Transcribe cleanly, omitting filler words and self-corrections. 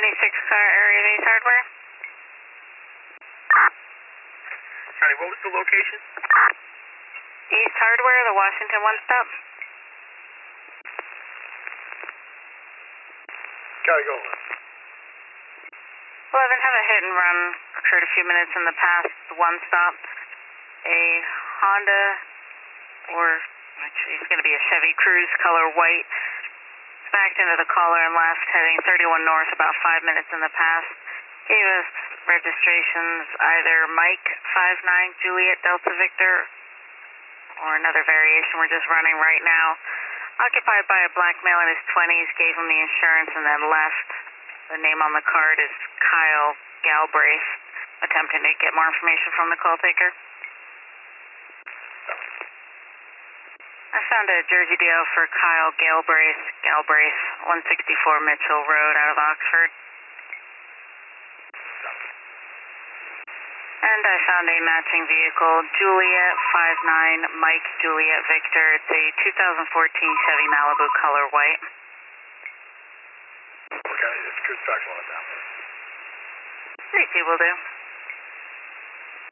car area of Ace Hardware. Johnny, what was the location? East Hardware, the Washington one stop. Gotta go on. 11, have a hit and run occurred a few minutes in the past, the one stop. A Honda, or actually it's going to be a Chevy Cruze, color white, backed into the caller and left, heading 31 north about 5 minutes in the past. Gave us registrations either Mike 59 Juliet Delta Victor or another variation we're just running right now. Occupied by a black male in his 20s, gave him the insurance and then left. The name on the card is Kyle Galbraith. Attempting to get more information from the call taker. I found a Jersey deal for Kyle Galbraith, 164 Mitchell Road out of Oxford. And I found a matching vehicle, Juliet 59 Mike Juliet Victor. It's a 2014 Chevy Malibu color white. Okay, it's good. Back on it now. 3-2 will do.